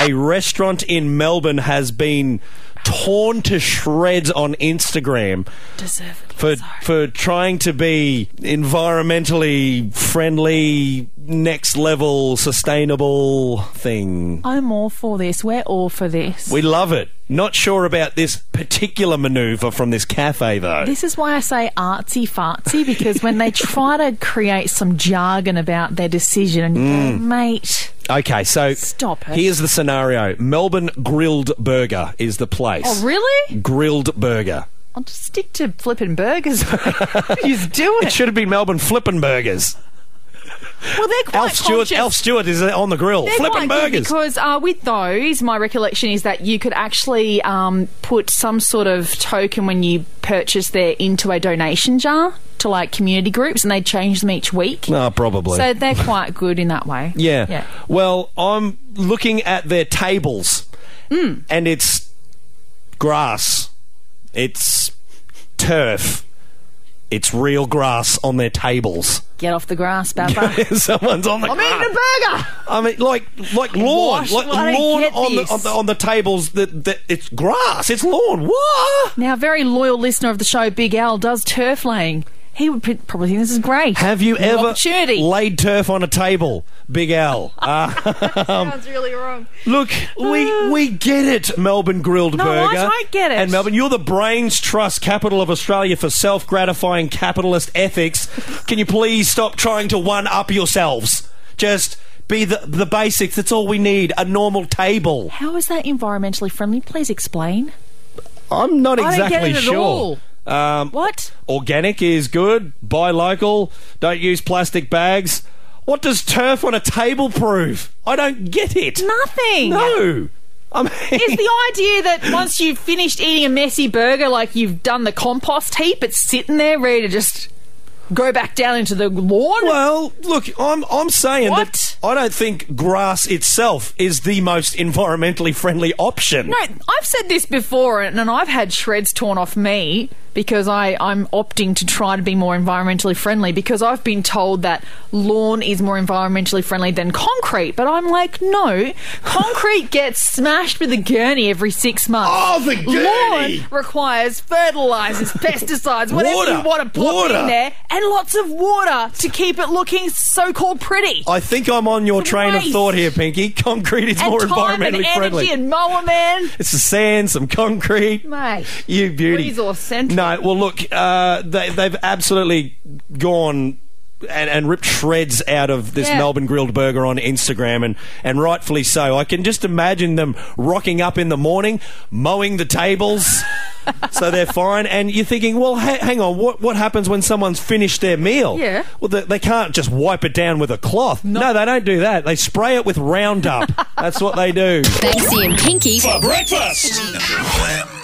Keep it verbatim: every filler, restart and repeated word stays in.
a restaurant in Melbourne has been torn to shreds on Instagram for for trying to be environmentally friendly, next level, sustainable thing. I'm all for this. We're all for this. We love it. Not sure about this particular manoeuvre from this cafe, though. This is why I say artsy fartsy, because when they try to create some jargon about their decision, and you Mm. go, mate... Okay, so Stop it. Here's the scenario. Melbourne Grilled Burger is the place. Oh, really? Grilled Burger. I'll just stick to flipping burgers. Just do It it. should have been Melbourne Flippin' Burgers. Well, they're quite Alf Stewart, conscious. Alf Stewart is on the grill. They're Flippin' quite good burgers. because uh, with those, my recollection is that you could actually um, put some sort of token when you purchase there into a donation jar to like community groups, and they change them each week. No, probably. So they're quite good in that way. yeah. Yeah. Well, I'm looking at their tables, Mm. and it's grass. It's turf. It's real grass on their tables. Get off the grass, Bappa. Someone's on the I'm grass. eating a burger. I mean, like like lawn, Wash- like I don't lawn get on the, this. on the on the tables. That that it's grass. It's lawn. What? Now, a very loyal listener of the show, Big Al, does turf laying. He would p- probably think this is great. Have you New ever opportunity. laid turf on a table, Big Al? Uh, Sounds really wrong. look, we we get it, Melbourne Grilled No, I Burger. don't get it. And Melbourne, you're the brains trust capital of Australia for self-gratifying capitalist ethics. Can you please stop trying to one-up yourselves? Just be the the basics. That's all we need. A normal table. How is that environmentally friendly? Please explain. I'm not I don't exactly get it at sure. all. Um, What? Organic is good. Buy local. Don't use plastic bags. What does turf on a table prove? I don't get it. Nothing. No. I mean, Is the idea that once you've finished eating a messy burger, like you've done the compost heap, it's sitting there ready to just go back down into the lawn? well, look, I'm I'm saying What? that I don't think grass itself is the most environmentally friendly option. No, I've said this before, and, and I've had shreds torn off me because I, I'm opting to try to be more environmentally friendly, because I've been told that lawn is more environmentally friendly than concrete. But I'm like, no, concrete gets smashed with a gurney every six months. Oh, the gurney! Lawn requires fertilisers, pesticides, whatever Water. you want to put Water. in there, and lots of water to keep it looking so-called pretty. I think I'm on your It's a train of waste. thought here, Pinky. Concrete is and more time and environmentally energy friendly. and mower man. It's the sand, some concrete. Mate. You beauty. Resource central. No, well, look, uh, they, they've absolutely gone and, and ripped shreds out of this Yeah. Melbourne Grilled Burger on Instagram, and, and rightfully so. I can just imagine them rocking up in the morning, mowing the tables. So they're fine, and you're thinking, well, ha- hang on, what what happens when someone's finished their meal? Yeah. Well, they, they can't just wipe it down with a cloth. No, they don't do that. They spray it with Roundup. That's what they do. Banksy and Pinky For breakfast.